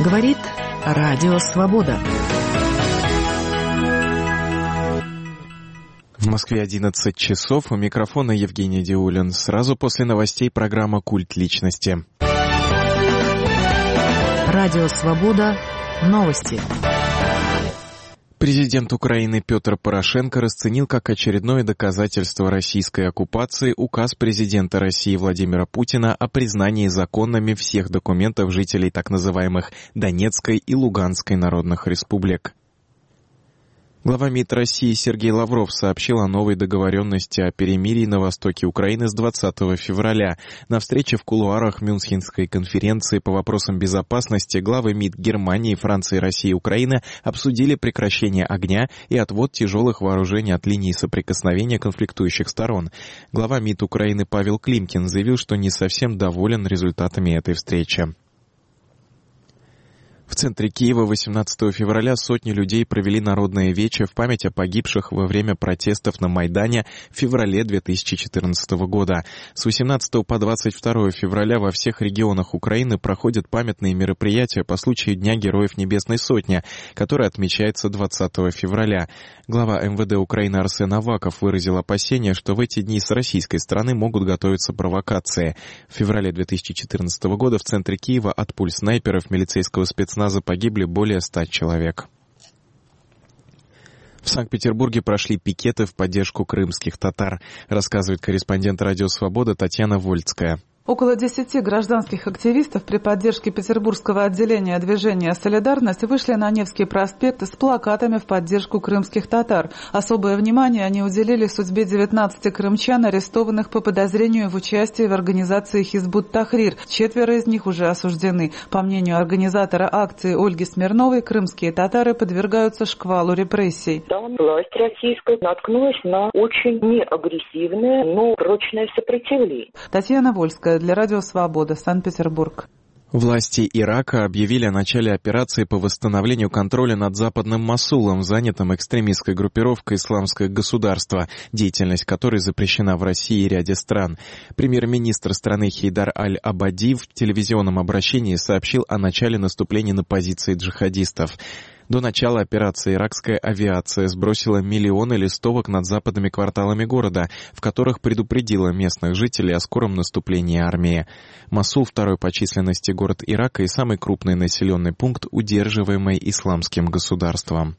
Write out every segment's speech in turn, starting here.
Говорит Радио Свобода. В Москве 11 часов. У микрофона Евгений Диулин. Сразу после новостей программа «Культ личности». Радио Свобода. Новости. Президент Украины Петр Порошенко расценил как очередное доказательство российской оккупации указ президента России Владимира Путина о признании законными всех документов жителей так называемых Донецкой и Луганской народных республик. Глава МИД России Сергей Лавров сообщил о новой договоренности о перемирии на востоке Украины с 20 февраля. На встрече в кулуарах Мюнхенской конференции по вопросам безопасности главы МИД Германии, Франции, России и Украины обсудили прекращение огня и отвод тяжелых вооружений от линии соприкосновения конфликтующих сторон. Глава МИД Украины Павел Климкин заявил, что не совсем доволен результатами этой встречи. В центре Киева 18 февраля сотни людей провели народное вече в память о погибших во время протестов на Майдане в феврале 2014 года. С 18 по 22 февраля во всех регионах Украины проходят памятные мероприятия по случаю Дня Героев Небесной Сотни, который отмечается 20 февраля. Глава МВД Украины Арсен Аваков выразил опасения, что в эти дни с российской стороны могут готовиться провокации. В феврале 2014 года в центре Киева от пуль снайперов милицейского спецназа погибли более 100 человек. В Санкт-Петербурге прошли пикеты в поддержку крымских татар, рассказывает корреспондент Радио Свобода Татьяна Вольцкая. Около 10 гражданских активистов при поддержке петербургского отделения движения «Солидарность» вышли на Невский проспект с плакатами в поддержку крымских татар. Особое внимание они уделили судьбе 19 крымчан, арестованных по подозрению в участии в организации «Хизбут-Тахрир». 4 из них уже осуждены. По мнению организатора акции Ольги Смирновой, крымские татары подвергаются шквалу репрессий. Там власть российская наткнулась на очень неагрессивное, но прочное сопротивление. Татьяна Вольская для Радио Свобода, Санкт-Петербург. Власти Ирака объявили о начале операции по восстановлению контроля над западным Мосулом, занятым экстремистской группировкой «Исламское государство», деятельность которой запрещена в России и ряде стран. Премьер-министр страны Хейдар Аль-Абади в телевизионном обращении сообщил о начале наступления на позиции джихадистов. До начала операции иракская авиация сбросила миллионы листовок над западными кварталами города, в которых предупредила местных жителей о скором наступлении армии. Мосул — второй по численности город Ирака и самый крупный населенный пункт, удерживаемый исламским государством.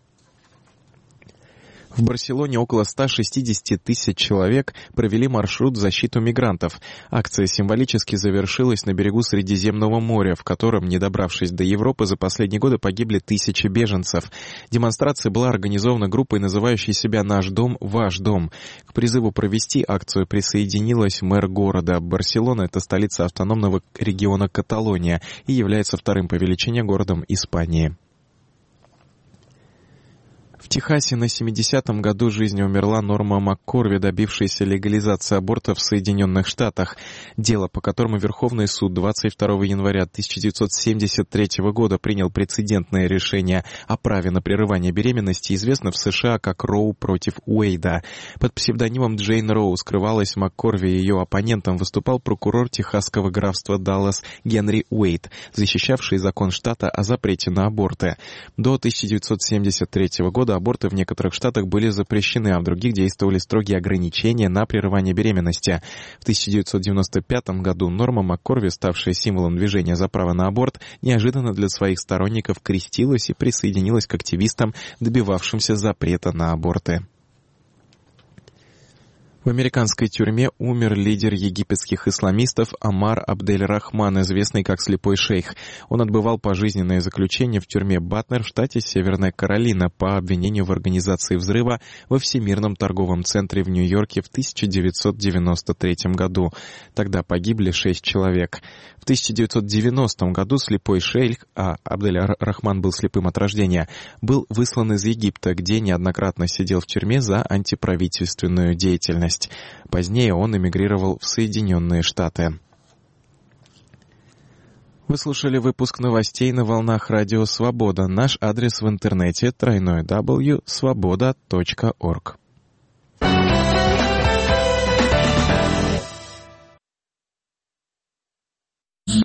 В Барселоне около 160 тысяч человек провели маршрут в защиту мигрантов. Акция символически завершилась на берегу Средиземного моря, в котором, не добравшись до Европы, за последние годы погибли тысячи беженцев. Демонстрация была организована группой, называющей себя «Наш дом, ваш дом». К призыву провести акцию присоединилась мэр города. Барселона — это столица автономного региона Каталония и является вторым по величине городом Испании. В Техасе на 70-м году жизни умерла Норма МакКорви, добившаяся легализации абортов в Соединенных Штатах. Дело, по которому Верховный суд 22 января 1973 года принял прецедентное решение о праве на прерывание беременности, известно в США как Роу против Уэйда. Под псевдонимом Джейн Роу скрывалась МакКорви, и ее оппонентом выступал прокурор техасского графства Даллас Генри Уэйд, защищавший закон штата о запрете на аборты. До 1973 года аборты в некоторых штатах были запрещены, а в других действовали строгие ограничения на прерывание беременности. В 1995 году Норма МакКорви, ставшая символом движения за право на аборт, неожиданно для своих сторонников крестилась и присоединилась к активистам, добивавшимся запрета на аборты. В американской тюрьме умер лидер египетских исламистов Амар Абдель-Рахман, известный как Слепой Шейх. Он отбывал пожизненное заключение в тюрьме Батнер в штате Северная Каролина по обвинению в организации взрыва во Всемирном торговом центре в Нью-Йорке в 1993 году. Тогда погибли 6 человек. В 1990 году Слепой Шейх, а Абдель-Рахман был слепым от рождения, был выслан из Египта, где неоднократно сидел в тюрьме за антиправительственную деятельность. Позднее он эмигрировал в Соединенные Штаты. Вы слушали выпуск новостей на волнах Радио Свобода. Наш адрес в интернете — www.svoboda.org.